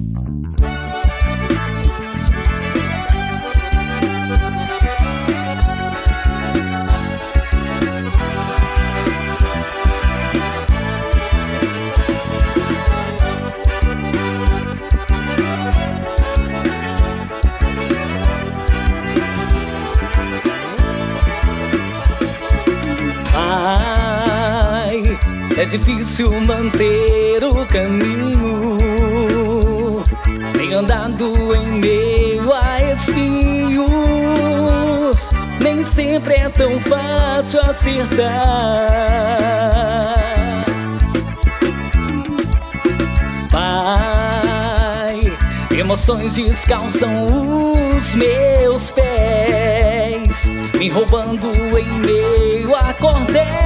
É difícil manter o caminho, tenho andado em meio a espinhos. Nem sempre é tão fácil acertar. Pai, emoções descalçam os meus pés, me roubando em meio a cordéis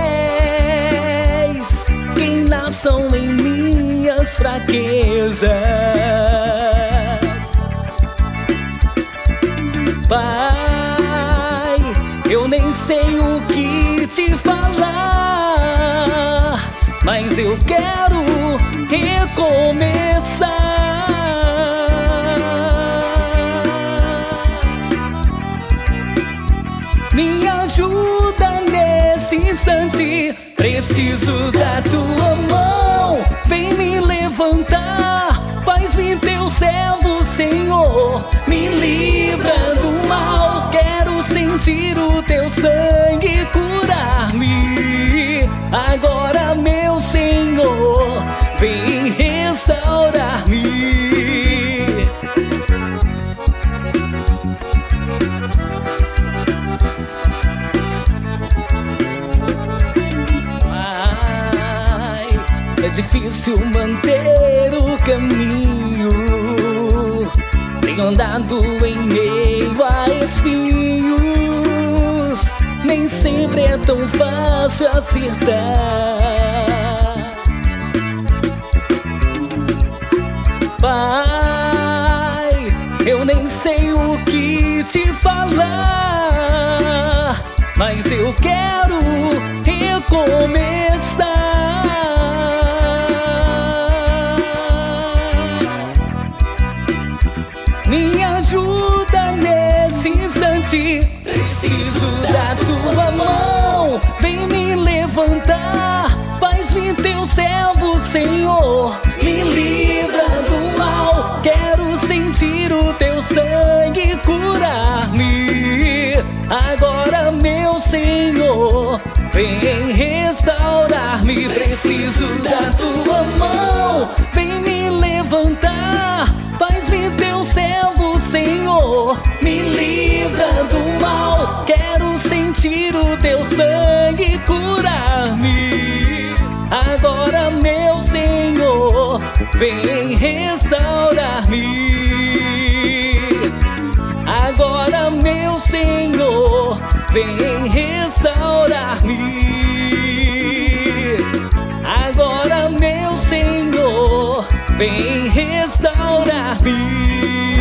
que nasçam em minhas fraquezas. Pai, eu nem sei o que te falar, mas eu quero recomeçar. Me ajuda nesse instante, preciso da tua mão. Vem me levantar, faz-me teu servo, Senhor. Me livra do mal, quero sentir o teu sangue curar-me. Agora, meu Senhor, vem restaurar-me. É difícil manter o caminho, tenho andado em meio a espinhos. Nem sempre é tão fácil acertar. Pai, eu nem sei o que te falar, mas eu quero recomeçar. Me ajuda nesse instante, preciso da tua mão. Vem me levantar, faz-me teu servo, Senhor. Me livra do mal, quero sentir o teu sangue curar-me. Agora, meu Senhor, vem restaurar-me. Preciso da tua mão, vem me levantar, faz-me teu servo, Senhor. Me livra do mal, quero sentir o teu sangue curar-me. Agora, meu Senhor, vem restaurar-me. Agora, meu Senhor, vem restaurar-me. Agora, meu Senhor, vem restaurar-me.